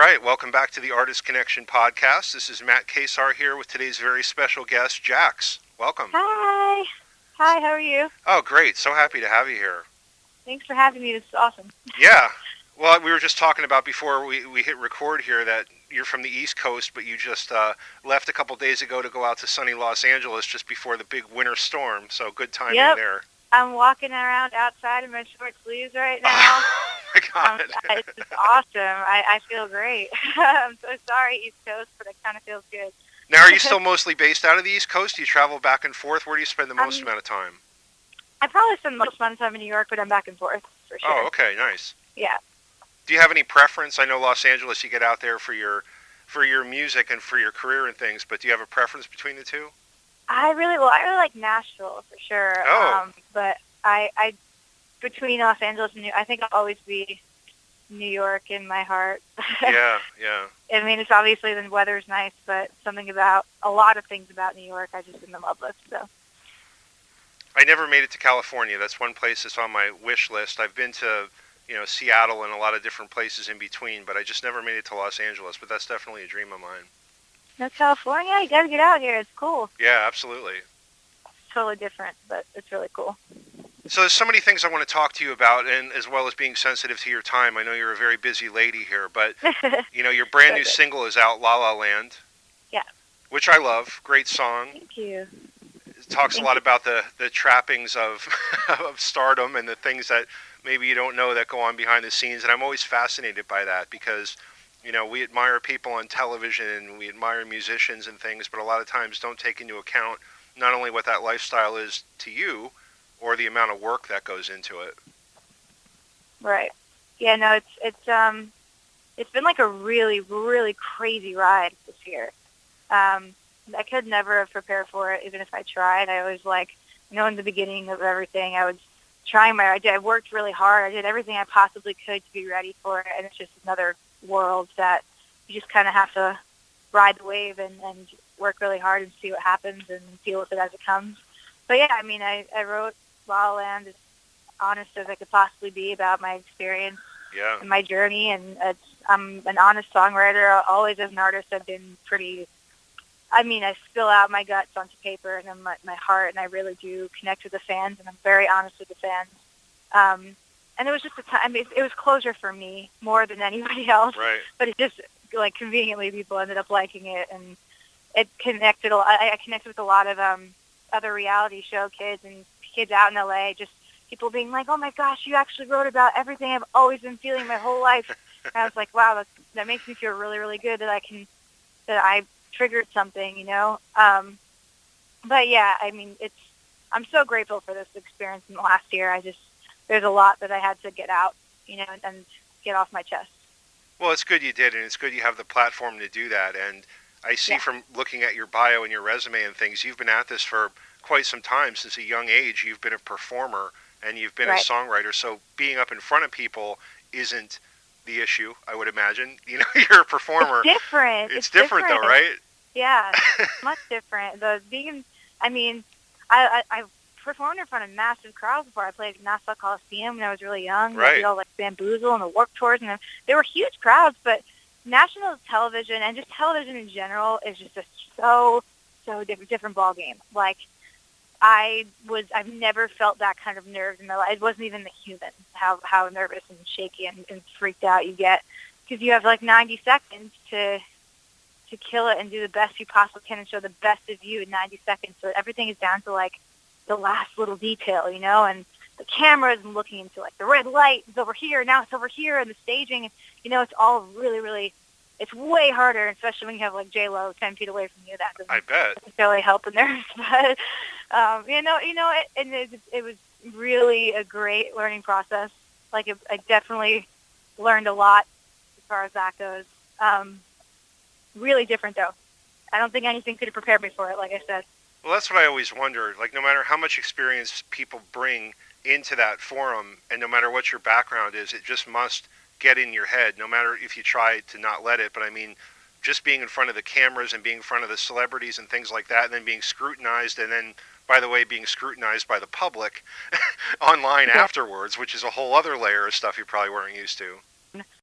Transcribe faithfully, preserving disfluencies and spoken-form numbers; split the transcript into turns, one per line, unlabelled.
right, welcome back to the Artist Connection podcast. This is Matt Kesar here with today's very special guest, Jax. Welcome.
Hi. Hi, how are you?
Oh, great. So happy to have you here.
Thanks for having me. This is awesome.
Yeah. Well, we were just talking about before we, we hit record here that you're from the East Coast, but you just uh, left a couple days ago to go out to sunny Los Angeles just before the big winter storm. So good timing
yep.
there.
I'm walking around outside in my short sleeves right now.
Oh, my God.
Um, it's just awesome. I, I feel great. I'm so sorry, East Coast, but it kind of feels good.
Now, are you still mostly based out of the East Coast? Do you travel back and forth? Where do you spend the most
um,
amount of time?
I probably spend most of my time in New York, but I'm back and forth for sure.
Oh, okay, nice.
Yeah.
Do you have any preference? I know Los Angeles, you get out there for your for your music and for your career and things, but do you have a preference between the two?
I really, well, I really like Nashville for sure.
Oh.
Um, but I, I, between Los Angeles and New, I think I'll always be New York in my heart.
Yeah, yeah.
I mean, it's obviously the weather's nice, but something about, a lot of things about New York I just am in love with, so.
I never made it to California. That's one place that's on my wish list. I've been to, you know, Seattle and a lot of different places in between, but I just never made it to Los Angeles, but that's definitely a dream of mine.
No, California? You gotta get out here. It's cool.
Yeah, absolutely.
It's totally different, but it's really cool.
So there's so many things I want to talk to you about, and as well as being sensitive to your time. I know you're a very busy lady here, but, you know, your brand new single is out, La La Land.
Yeah.
Which I love. Great song.
Thank you.
It talks
Thank
a lot
you.
about the, the trappings of, of stardom and the things that maybe you don't know that go on behind the scenes, and I'm always fascinated by that because, you know, we admire people on television and we admire musicians and things, but a lot of times don't take into account not only what that lifestyle is to you, or the amount of work that goes into it.
Right. Yeah, no, it's it's um it's been like a really, really crazy ride this year. Um I could never have prepared for it even if I tried. I was like, you know, in the beginning of everything I was trying my I did I worked really hard. I did everything I possibly could to be ready for it, and it's just another world that you just kinda have to ride the wave and, and work really hard and see what happens and deal with it as it comes. But yeah, I mean I, I wrote La La Land as honest as I could possibly be about my experience
yeah.
and my journey, and it's, I'm an honest songwriter. Always as an artist, I've been pretty, I mean, I spill out my guts onto paper and then my, my heart, and I really do connect with the fans, and I'm very honest with the fans. Um, and it was just a time, I mean, it, it was closure for me more than anybody else,
right.
But it just, like, conveniently people ended up liking it, and it connected, a lot, I, I connected with a lot of um, other reality show kids and kids out in L A, just people being like, oh my gosh, you actually wrote about everything I've always been feeling my whole life. And I was like, wow, that, that makes me feel really, really good that I can, that I triggered something, you know? Um, but yeah, I mean, it's, I'm so grateful for this experience in the last year. I just, there's a lot that I had to get out, you know, and, and get off my chest.
Well, it's good you did, and it's good you have the platform to do that. And I see
Yeah.
from looking at your bio and your resume and things, you've been at this for quite some time. Since a young age, you've been a performer and you've been
Right.
a songwriter. So being up in front of people isn't the issue, I would imagine. You know, you're a performer.
It's different.
It's,
it's
different,
different
though, right?
Yeah, much different. The being, I mean, I, I I performed in front of massive crowds before. I played at Nassau Coliseum when I was really young.
Right.
I did all like Bamboozle and the Warped Tours, and they were huge crowds. But national television and just television in general is just a so so different different ball game. Like I was, I've never felt that kind of nerves in my life. It wasn't even the human how how nervous and shaky and, and freaked out you get, because you have like ninety seconds to to kill it and do the best you possibly can and show the best of you in ninety seconds. So everything is down to like the last little detail, you know, and the camera is looking into like the red light is over here, now it's over here, and the staging, you know, it's all really, really, it's way harder, especially when you have like J-Lo ten feet away from you. That doesn't
I bet.
necessarily help the nerves, but um, you know, you know, it, and it, it was really a great learning process. Like it, I definitely learned a lot as far as that goes. Um, really different though. I don't think anything could have prepared me for it, like I said.
Well, that's what I always wondered. Like, no matter how much experience people bring into that forum, and no matter what your background is, it just must get in your head, no matter if you try to not let it. But I mean, just being in front of the cameras and being in front of the celebrities and things like that, and then being scrutinized, and then, by the way, being scrutinized by the public online
Yeah.
afterwards, which is a whole other layer of stuff you probably weren't used to.